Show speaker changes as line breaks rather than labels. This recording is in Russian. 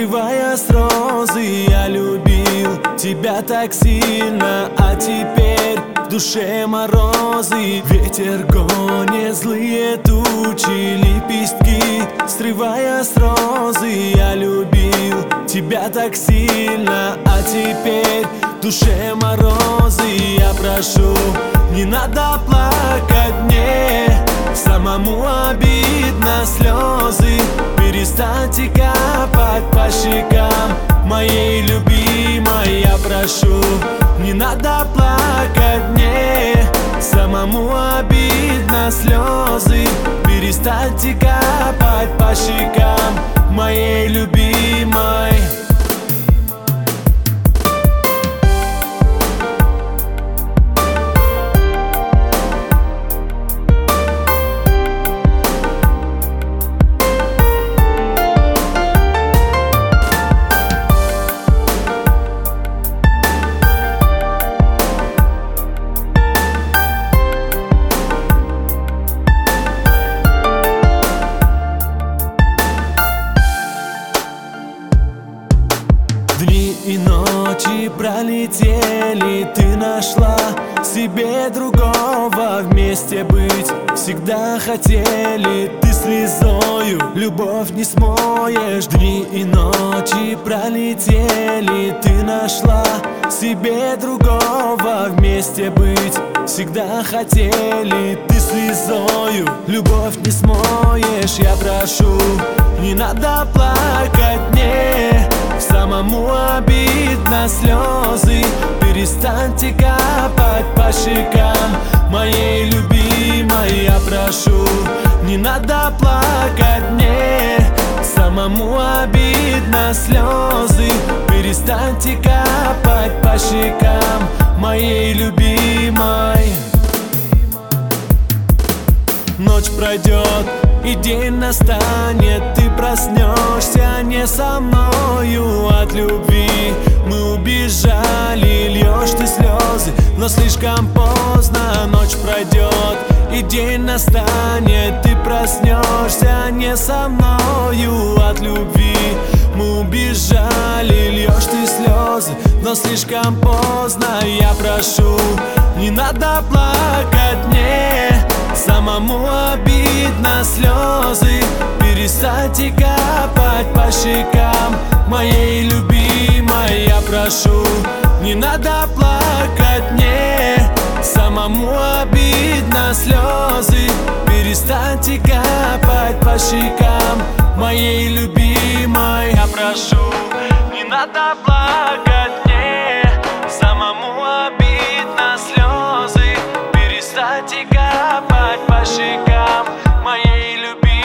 срывая с розы. Я любил тебя так сильно, а теперь в душе морозы. Ветер гонит злые тучи, лепестки срывая с розы. Я любил тебя так сильно, а теперь в душе морозы. Я прошу, не надо плакать мне, самому обидно слезы. Перестаньте капать по щекам моей любимой. Я прошу, не надо плакать мне, самому обидно слезы. Перестаньте капать по щекам моей любимой. Дни и ночи пролетели, ты нашла себе другого. Вместе быть всегда хотели, ты слезою любовь не смоешь. Дни и ночи пролетели, ты нашла себе другого. Вместе быть всегда хотели, ты слезою любовь не смоешь. Я прошу, не надо плакать мне, самому обидно слезы. Перестаньте капать по щекам моей любимой. Я прошу, не надо плакать мне, самому обидно слезы. Перестаньте капать по щекам моей любимой. Ночь пройдет и день настанет, ты проснешься не со мною. От любви мы убежали, льешь ты слезы, но слишком поздно. Ночь пройдет и день настанет, ты проснешься не со мною. От любви мы убежали, льешь ты слезы, но слишком поздно. Я прошу, не надо плакать мне, самому обидно слезы. Перестаньте капать по щекам моей любимой. Я прошу, не надо плакать мне, самому обидно слезы. Перестаньте капать по щекам моей любимой. Я прошу, не надо плакать мне, самому обидно слезы. Перестаньте капать по щекам.